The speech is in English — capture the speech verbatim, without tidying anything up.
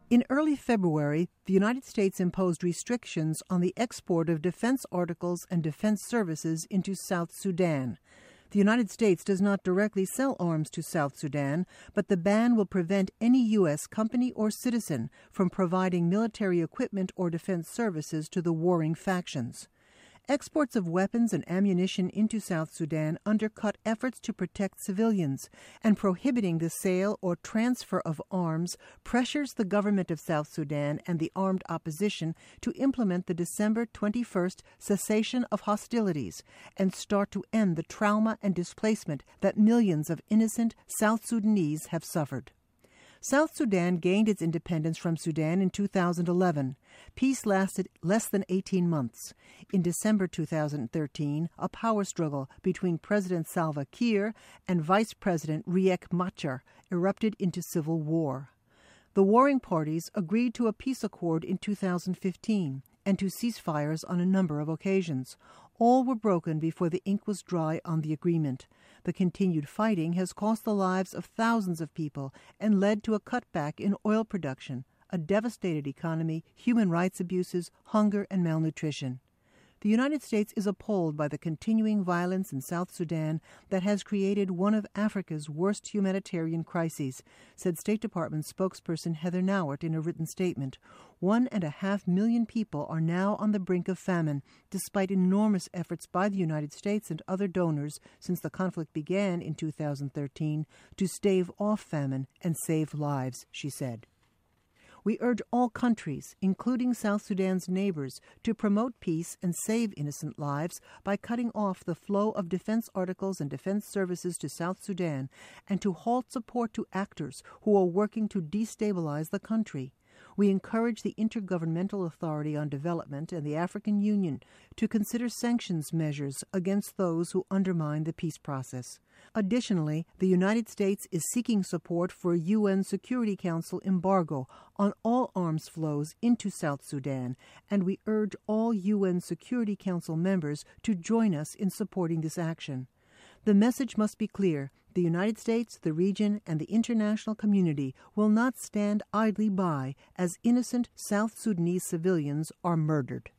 In early February, the United States imposed restrictions on the export of defense articles and defense services into South Sudan. The United States does not directly sell arms to South Sudan, but the ban will prevent any U S company or citizen from providing military equipment or defense services to the warring factions. Exports of weapons and ammunition into South Sudan undercut efforts to protect civilians, and prohibiting the sale or transfer of arms pressures the government of South Sudan and the armed opposition to implement the December twenty-first cessation of hostilities and start to end the trauma and displacement that millions of innocent South Sudanese have suffered. South Sudan gained its independence from Sudan in two thousand eleven. Peace lasted less than eighteen months. In December two thousand thirteen, a power struggle between President Salva Kiir and Vice President Riek Machar erupted into civil war. The warring parties agreed to a peace accord in two thousand fifteen and to ceasefires on a number of occasions. All were broken before the ink was dry on the agreement. The continued fighting has cost the lives of thousands of people and led to a cutback in oil production, a devastated economy, human rights abuses, hunger, and malnutrition. The United States is appalled by the continuing violence in South Sudan that has created one of Africa's worst humanitarian crises, said State Department spokesperson Heather Nauert in a written statement. One and a half million people are now on the brink of famine, despite enormous efforts by the United States and other donors since the conflict began in two thousand thirteen to stave off famine and save lives, she said. We urge all countries, including South Sudan's neighbors, to promote peace and save innocent lives by cutting off the flow of defense articles and defense services to South Sudan and to halt support to actors who are working to destabilize the country. We encourage the Intergovernmental Authority on Development and the African Union to consider sanctions measures against those who undermine the peace process. Additionally, the United States is seeking support for a U N Security Council embargo on all arms flows into South Sudan, and we urge all U N Security Council members to join us in supporting this action. The message must be clear. The United States, the region, and the international community will not stand idly by as innocent South Sudanese civilians are murdered.